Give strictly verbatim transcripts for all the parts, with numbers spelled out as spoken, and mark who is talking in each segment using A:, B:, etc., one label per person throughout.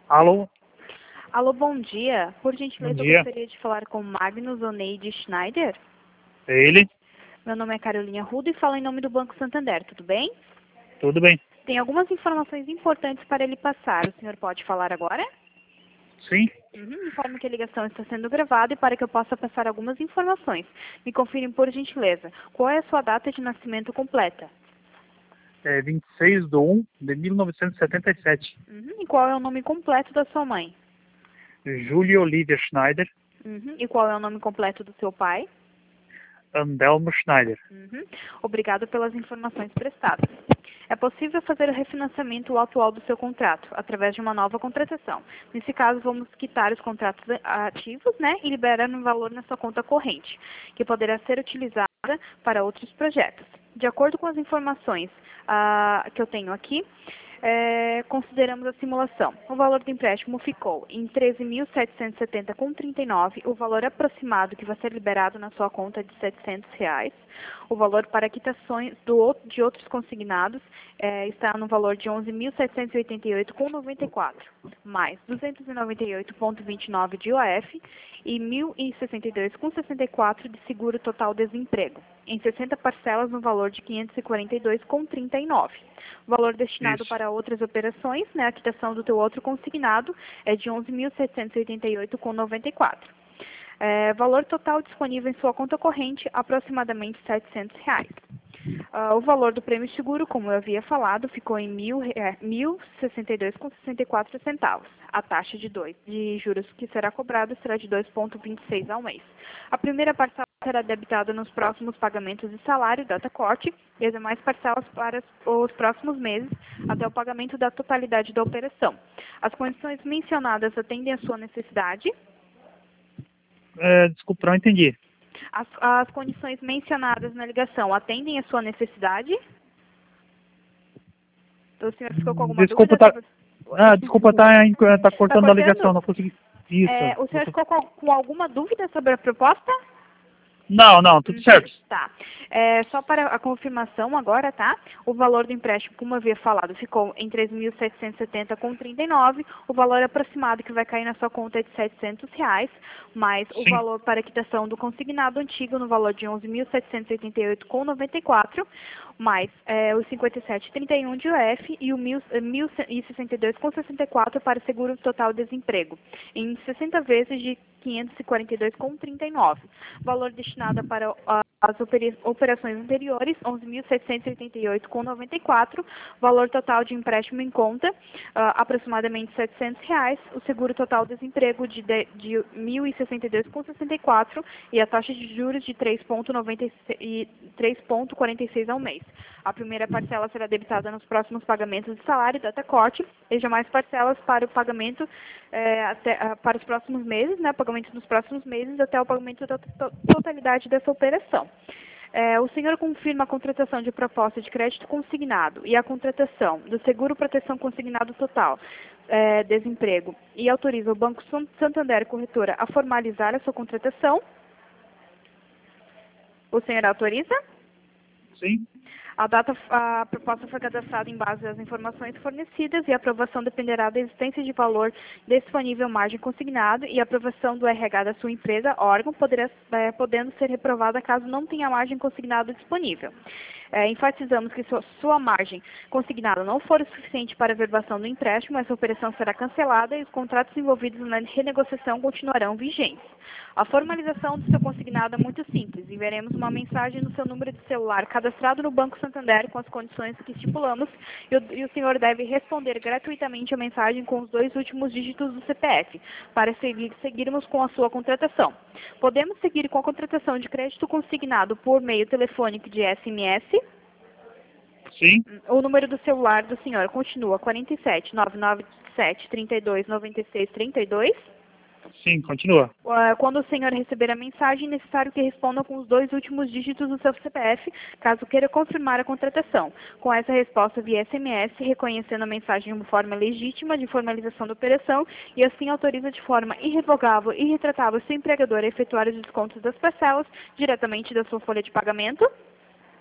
A: Alô,
B: Alô, bom dia. Por
A: bom
B: gentileza, eu
A: dia.
B: gostaria de falar com Magnus Oneide Schneider.
A: É ele?
B: Meu nome é Carolina Ruda e falo em nome do Banco Santander, tudo bem?
A: Tudo bem?
B: Tem algumas informações importantes para ele passar. O senhor pode falar agora?
A: Sim.
B: Uhum, informo que a ligação está sendo gravada e para que eu possa passar algumas informações. Me confirme, por gentileza, qual é a sua data de nascimento completa?
A: É vinte e seis de um de mil novecentos e setenta e sete.
B: Uhum, e qual é o nome completo da sua mãe?
A: Júlia Olivia Schneider,
B: Uhum, e qual é o nome completo do seu pai?
A: Andelmo Schneider.
B: Uhum. Obrigado pelas informações prestadas. É possível fazer o refinanciamento atual do seu contrato, através de uma nova contratação. Nesse caso, vamos quitar os contratos ativos, né, e liberar um valor na sua conta corrente, que poderá ser utilizada para outros projetos. De acordo com as informações ah, que eu tenho aqui, é, consideramos a simulação. O valor do empréstimo ficou em treze mil setecentos e setenta vírgula trinta e nove, o valor aproximado que vai ser liberado na sua conta é de setecentos reais. O valor para quitações do, de outros consignados é, está no valor de onze mil setecentos e oitenta e oito vírgula noventa e quatro, mais duzentos e noventa e oito vírgula vinte e nove de I O F e mil e sessenta e dois vírgula sessenta e quatro de seguro total desemprego, em sessenta parcelas no valor de quinhentos e quarenta e dois vírgula trinta e nove. O valor destinado
A: Isso.
B: para outras operações, né, a quitação do teu outro consignado, é de onze mil setecentos e oitenta e oito vírgula noventa e quatro. É, valor total disponível em sua conta corrente, aproximadamente setecentos reais. Uh, o valor do prêmio seguro, como eu havia falado, ficou em mil, é, mil e sessenta e dois vírgula sessenta e quatro centavos. A taxa de, dois, de juros que será cobrada será de dois vírgula vinte e seis ao mês. A primeira parcela será debitada nos próximos pagamentos de salário, data corte, e as demais parcelas para os próximos meses, até o pagamento da totalidade da operação. As condições mencionadas atendem à sua necessidade.
A: É, desculpa, não entendi.
B: As, as condições mencionadas na ligação atendem à sua necessidade? O senhor ficou com alguma
A: Desculpa,
B: dúvida
A: tá.
B: sobre...
A: Ah, desculpa, tá, tá
B: Está
A: cortando a ligação,
B: cortando?
A: não consegui. Isso.
B: É, o
A: não
B: senhor
A: consegui.
B: ficou com, com alguma dúvida sobre a proposta?
A: Não, não, tudo
B: Uhum,
A: certo.
B: tá. É, só para a confirmação agora, tá? O valor do empréstimo, como eu havia falado, ficou em três mil setecentos e setenta vírgula trinta e nove. O valor aproximado que vai cair na sua conta é de setecentos reais, mais o
A: Sim.
B: valor para a quitação do consignado antigo no valor de onze mil setecentos e oitenta e oito vírgula noventa e quatro, mais é, os cinquenta e sete vírgula trinta e um de I O F e o mil e sessenta e dois vírgula sessenta e quatro para seguro total desemprego, em sessenta vezes de quinhentos e quarenta e dois vírgula trinta e nove. Valor destinado para a as operações anteriores, onze mil setecentos e oitenta e oito vírgula noventa e quatro, valor total de empréstimo em conta, uh, aproximadamente setecentos reais, o seguro total desemprego de, de, de mil e sessenta e dois vírgula sessenta e quatro e a taxa de juros de três vírgula quarenta e seis ao mês. A primeira parcela será debitada nos próximos pagamentos de salário, data corte, e demais parcelas para o pagamento é, até, uh, para os próximos meses, né, pagamento dos próximos meses até o pagamento da to totalidade dessa operação. É, o senhor confirma a contratação de proposta de crédito consignado e a contratação do seguro proteção consignado total, é, desemprego, e autoriza o Banco Santander Corretora a formalizar a sua contratação? O senhor autoriza?
A: Sim.
B: A, data, a proposta foi cadastrada em base às informações fornecidas e a aprovação dependerá da existência de valor disponível margem consignado e a aprovação do R H da sua empresa, órgão, poderá, é, podendo ser reprovada caso não tenha margem consignada disponível. É, enfatizamos que sua, sua margem consignada não for o suficiente para a verbação do empréstimo, essa operação será cancelada e os contratos envolvidos na renegociação continuarão vigentes. A formalização do seu consignado é muito simples. Enviaremos uma mensagem no seu número de celular cadastrado no Banco Santander com as condições que estipulamos e o, e o senhor deve responder gratuitamente a mensagem com os dois últimos dígitos do C P F para seguir, seguirmos com a sua contratação. Podemos seguir com a contratação de crédito consignado por meio telefônico de S M S.
A: Sim.
B: O número do celular do senhor continua quarenta e sete, nove nove sete, trinta e dois, noventa e seis, trinta e dois.
A: Sim, continua.
B: Quando o senhor receber a mensagem, é necessário que responda com os dois últimos dígitos do seu C P F, caso queira confirmar a contratação. Com essa resposta via S M S, reconhecendo a mensagem de uma forma legítima de formalização da operação e assim autoriza de forma irrevogável e irretratável seu empregador a efetuar os descontos das parcelas diretamente da sua folha de pagamento.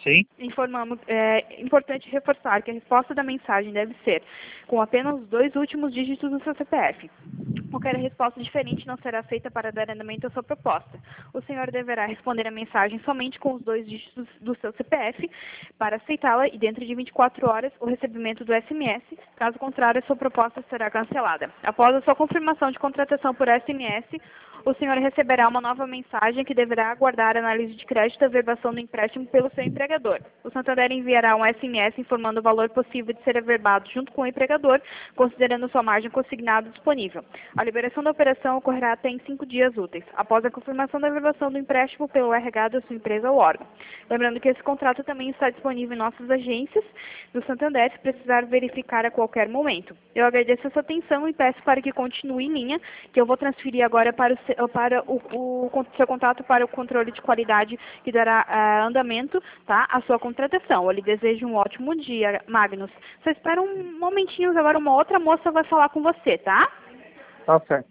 A: Sim.
B: Informamos, é importante reforçar que a resposta da mensagem deve ser com apenas os dois últimos dígitos do seu C P F. Qualquer resposta diferente não será aceita para dar andamento à sua proposta. O senhor deverá responder a mensagem somente com os dois dígitos do seu C P F para aceitá-la e dentro de vinte e quatro horas o recebimento do S M S. Caso contrário, a sua proposta será cancelada. Após a sua confirmação de contratação por S M S, o senhor receberá uma nova mensagem que deverá aguardar a análise de crédito e averbação do empréstimo pelo seu empregador. O Santander enviará um S M S informando o valor possível de ser averbado junto com o empregador, considerando sua margem consignada disponível. A liberação da operação ocorrerá até em cinco dias úteis, após a confirmação da averbação do empréstimo pelo R H da sua empresa ou órgão. Lembrando que esse contrato também está disponível em nossas agências do Santander, se precisar verificar a qualquer momento. Eu agradeço a sua atenção e peço para que continue em linha, que eu vou transferir agora para o para o, o, o seu contato para o controle de qualidade que dará uh, andamento, tá, à sua contratação. Eu lhe desejo um ótimo dia, Magnus. Só espera um momentinho, agora uma outra moça vai falar com você, tá?
A: Tá certo.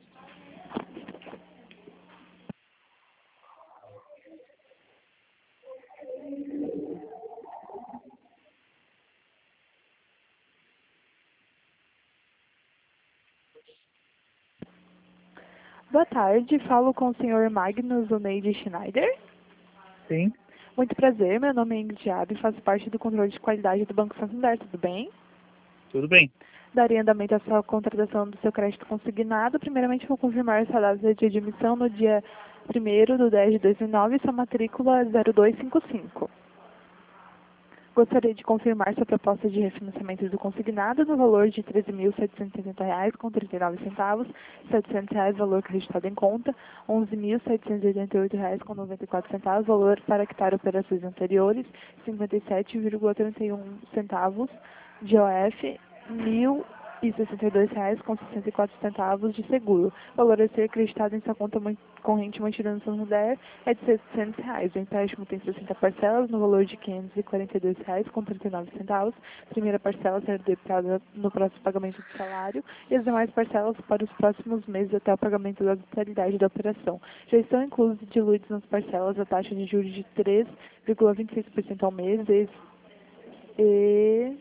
C: Boa tarde, falo com o senhor Magnus Oneide Schneider.
A: Sim.
C: Muito prazer, meu nome é Ingrid Abe e faço parte do controle de qualidade do Banco Santander, tudo bem?
A: Tudo bem.
C: Daria andamento à sua contratação do seu crédito consignado. Primeiramente, vou confirmar essa data de admissão no dia primeiro de dez de dois mil e nove, sua matrícula zero dois cinco cinco. Gostaria de confirmar sua proposta de refinanciamento do consignado no valor de treze mil setecentos e setenta reais com trinta e nove centavos, setecentos reais valor acreditado em conta, onze mil setecentos e oitenta e oito reais com noventa e quatro centavos valor para quitar operações anteriores, cinquenta e sete vírgula trinta e um centavos de O F, mil e sessenta e dois reais com sessenta e quatro centavos de seguro. O valor a ser acreditado em sua conta corrente mantida no Santander é de setecentos reais. O empréstimo tem sessenta parcelas no valor de quinhentos e quarenta e dois reais com trinta e nove centavos. A primeira parcela será debitada no próximo pagamento do salário e as demais parcelas para os próximos meses até o pagamento da totalidade da operação. Já estão inclusos e diluídos nas parcelas a taxa de juros de três vírgula vinte e seis por cento ao mês e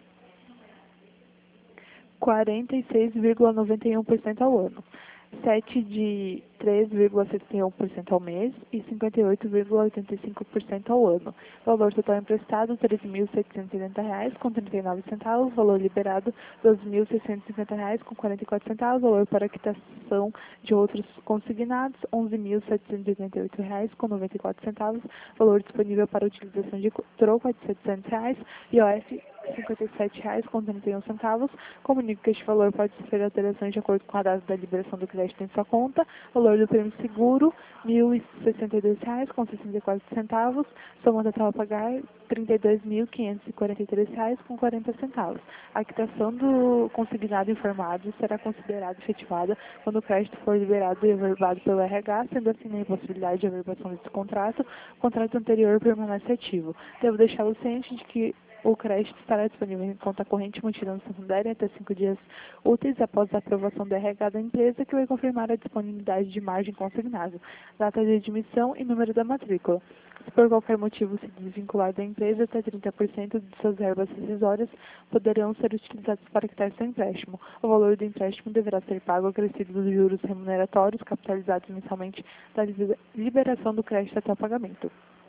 C: quarenta e seis vírgula noventa e um por cento ao ano, sete de três vírgula setenta e um por cento ao mês e cinquenta e oito vírgula oitenta e cinco por cento ao ano. Valor total emprestado, treze mil setecentos e oitenta reais com trinta e nove centavos. Valor liberado, doze mil seiscentos e cinquenta reais com quarenta e quatro centavos. Valor para quitação de outros consignados, onze mil setecentos e oitenta e oito reais com noventa e quatro centavos. Valor disponível para utilização de troco é de setecentos reais. I O F, cinquenta e sete reais com trinta e um centavos. Comunico que este valor pode sofrer alterações de acordo com a data da liberação do crédito em sua conta. Valor do prêmio seguro, mil e sessenta e dois reais com sessenta e quatro centavos. Soma total a pagar, trinta e dois mil quinhentos e quarenta e três reais com quarenta centavos. A quitação do consignado informado será considerada efetivada quando o crédito for liberado e averbado pelo R H, sendo assim na impossibilidade de averbação desse contrato, o contrato anterior permanece ativo. Devo deixá-lo ciente de que o crédito estará disponível em conta corrente mantida no Santander até cinco dias úteis após a aprovação do R H da empresa, que vai confirmar a disponibilidade de margem consignada, data de admissão e número da matrícula. Se por qualquer motivo se desvincular da empresa, até trinta por cento de suas verbas rescisórias poderão ser utilizadas para quitar seu empréstimo. O valor do empréstimo deverá ser pago acrescido dos juros remuneratórios capitalizados mensalmente da liberação do crédito até o pagamento.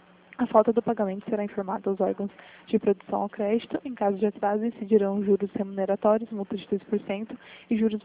C: A falta do pagamento será informada aos órgãos de produção ao crédito. Em caso de atraso, incidirão juros remuneratórios, multa de dois por cento e juros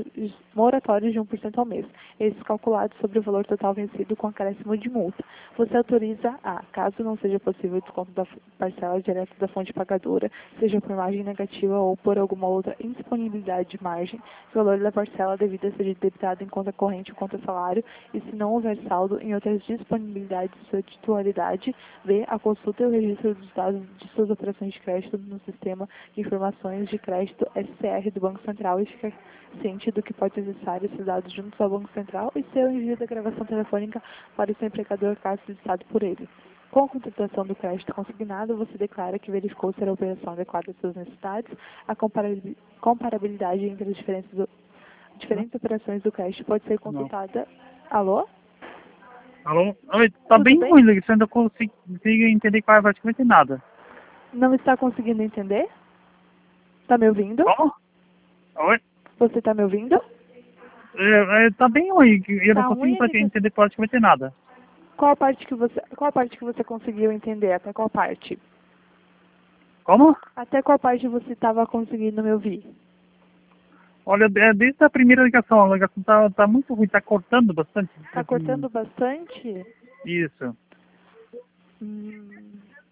C: moratórios de um por cento ao mês, esses calculados sobre o valor total vencido com acréscimo de multa. Você autoriza a, caso não seja possível o desconto da parcela direta da fonte pagadora, seja por margem negativa ou por alguma outra indisponibilidade de margem, o valor da parcela devida seja debitado em conta corrente ou conta salário, e se não houver saldo em outras disponibilidades de sua titularidade, B. A consulta e o registro dos dados de suas operações de crédito no Sistema de Informações de Crédito S C R do Banco Central e ficar ciente do que pode acessar esses dados juntos ao Banco Central e seu envio da gravação telefônica para o seu empregador caso solicitado por ele. Com a contratação do crédito consignado, você declara que verificou ser a operação adequada às suas necessidades, a comparabilidade entre as diferentes, do, diferentes operações do crédito pode ser consultada. Não. Alô?
A: Alô? Oi, tá
C: Tudo
A: bem
C: bem?
A: ruim, você ainda consigo entender quase praticamente nada.
C: Não está conseguindo entender? Está me ouvindo?
A: Como? Oi?
C: Você está me ouvindo?
A: É, é, tá bem ruim, que eu
C: Tá
A: não
C: ruim,
A: consigo pra
C: amiga?
A: entender praticamente nada.
C: Qual parte que você, qual parte que você conseguiu entender? Até qual parte?
A: Como?
C: Até qual parte você estava conseguindo me ouvir?
A: Olha, é, desde a primeira ligação, a ligação tá, tá muito ruim, tá cortando bastante.
C: Está cortando bastante?
A: Isso.
C: Hum.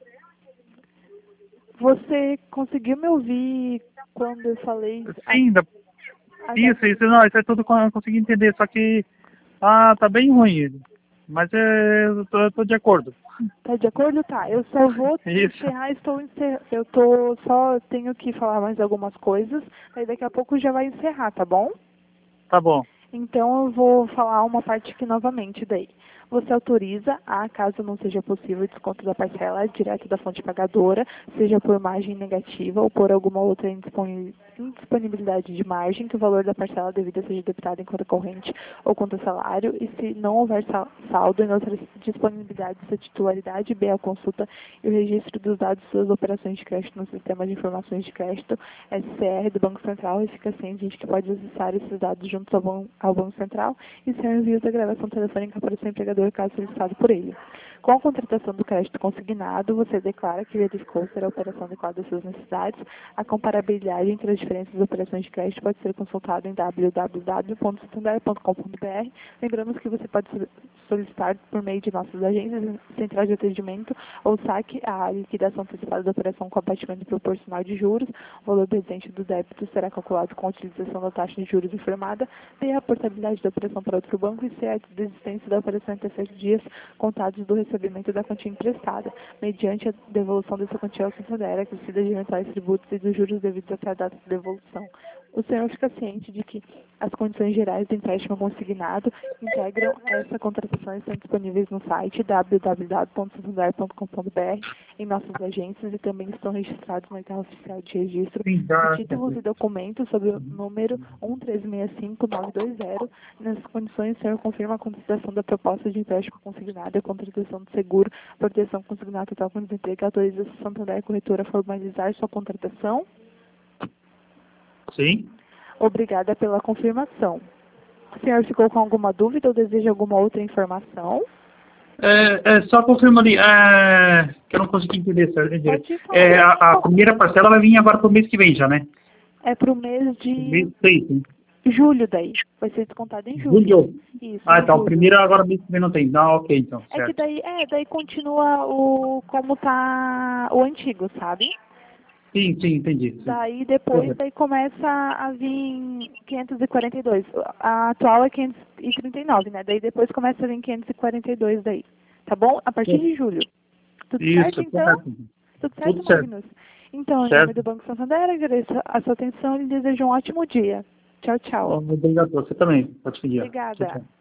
C: Você conseguiu me ouvir quando eu falei?
A: Sim, da,
C: a- a-
A: isso, isso, não, isso é tudo que eu consegui entender, só que ah, tá bem ruim. Mas é, eu, tô, eu tô de acordo.
C: Tá de acordo? Tá. Eu só vou
A: Isso.
C: encerrar, estou encer... eu tô só tenho que falar mais algumas coisas, aí daqui a pouco já vai encerrar, tá bom?
A: Tá bom.
C: Então eu vou falar uma parte aqui novamente daí. Você autoriza a, caso não seja possível, o desconto da parcela direto da fonte pagadora, seja por margem negativa ou por alguma outra indisponi- indisponibilidade de margem, que o valor da parcela devida seja debitado em conta corrente ou conta salário, e se não houver sal- saldo em outra disponibilidade, sua titularidade, B, a consulta e o registro dos dados de suas operações de crédito no Sistema de Informações de Crédito, S C R, do Banco Central, e fica ciente de que pode acessar esses dados juntos ao, ban ao Banco Central e sem envio da gravação telefônica para o seu empregador, caso solicitado por ele. Com a contratação do crédito consignado, você declara que verificou ser a operação adequada às suas necessidades. A comparabilidade entre as diferentes operações de crédito pode ser consultada em w w w ponto santander ponto com ponto b r. Lembramos que você pode solicitar por meio de nossas agências, centrais de atendimento ou saque a liquidação antecipada da operação com abatimento proporcional de juros. O valor presente do débito será calculado com a utilização da taxa de juros informada, B, a portabilidade da operação para outro banco, e C, a desistência da operação em até sete dias contados do recebimento da quantia emprestada, mediante a devolução dessa quantia ao Santander, acrescida de eventuais tributos e dos juros devidos até a data de devolução. O senhor fica ciente de que as condições gerais do empréstimo consignado integram essa contratação e estão disponíveis no site w w w ponto santander ponto com ponto b r, em nossas agências, e também estão registrados no Carro Oficial de Registro
A: Sim, tá.
C: de títulos e documentos sob o número um três seis cinco nove dois zero. Nessas condições, o senhor confirma a contratação da proposta de empréstimo consignado e a contratação do seguro, proteção consignada total com desemprego, que autoriza a Santander Corretora a formalizar sua contratação.
A: Sim.
C: Obrigada pela confirmação. O senhor ficou com alguma dúvida ou deseja alguma outra informação?
A: É, é, só confirma ali, é, que eu não consegui entender certo.
C: Pode falar.
A: É, a, a primeira parcela vai vir agora pro mês que vem já, né?
C: É para o mês
A: Mês
C: de
A: seis, né?
C: julho daí. Vai ser descontado em julho.
A: Julho.
C: Isso,
A: Ah,
C: em
A: então,
C: julho.
A: primeiro agora mês que vem não tem. Não, ok, então,
C: É que
A: certo.
C: daí, é, daí continua o como tá o antigo, sabe?
A: Sim, sim, entendi. Sim.
C: Daí depois daí começa a vir quinhentos e quarenta e dois. A atual é quinhentos e trinta e nove, né? Daí depois começa a vir quinhentos e quarenta e dois daí. Tá bom? A partir de julho. Tudo
A: Isso,
C: certo, então?
A: correto.
C: Tudo certo,
A: Tudo certo.
C: Magnus? Então, em
A: Certo.
C: nome do Banco Santander, agradeço a sua atenção e lhe desejo um ótimo dia. Tchau, tchau.
A: Obrigado, você também. Pode seguir.
C: Obrigada.
A: Tchau, tchau.